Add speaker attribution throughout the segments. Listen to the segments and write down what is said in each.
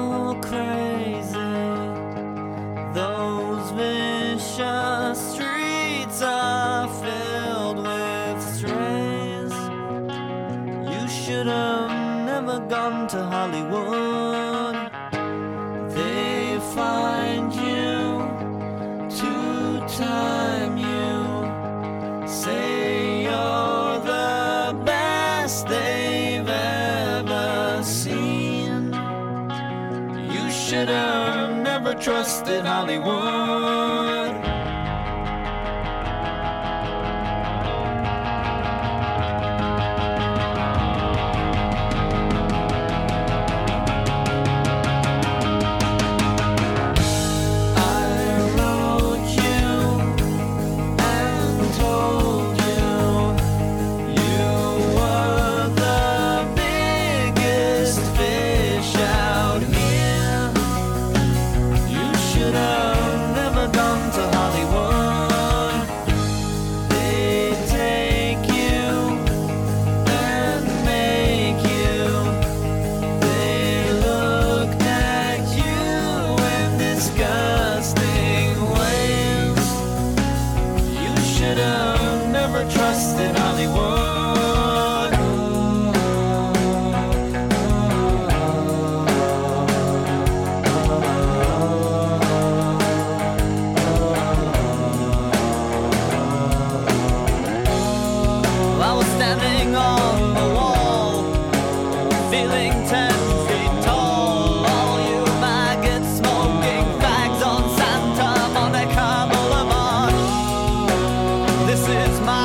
Speaker 1: go crazy. Those vicious streets are filled with strays. You should have never gone to Hollywood. They find you to time you, say you're the best they've ever seen. You should have never trusted Hollywood. Trusted Hollywood. I was standing on the wall, feeling 10 feet tall. All you maggots smoking fags on Santa Monica Boulevard. This is my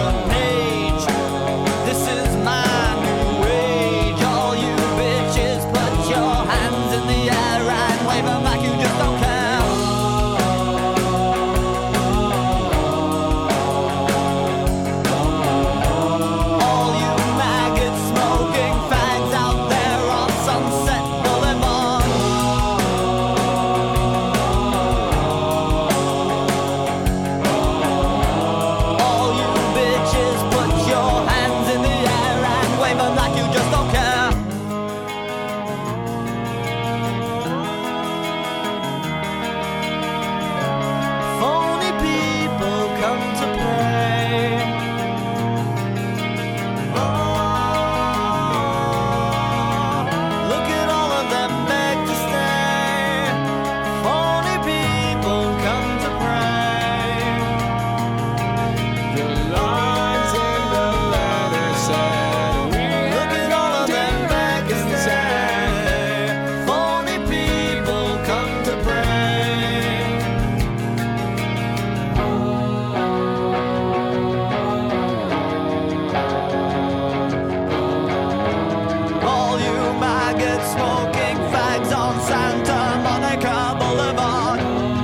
Speaker 1: smoking fags on Santa Monica Boulevard.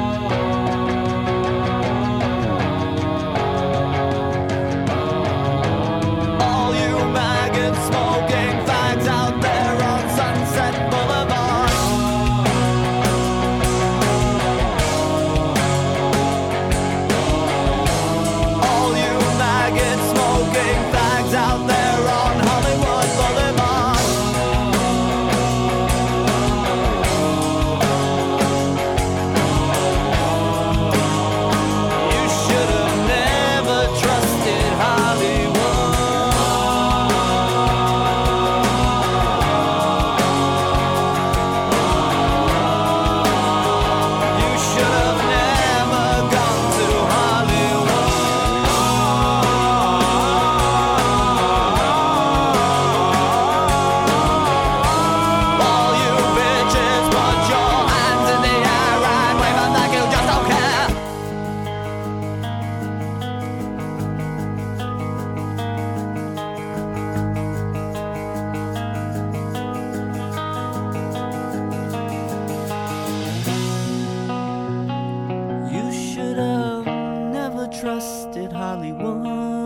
Speaker 1: All you maggots smoking fags out there on Sunset Boulevard. All you maggots smoking fags out there on Hollywood Boulevard. Trusted Hollywood.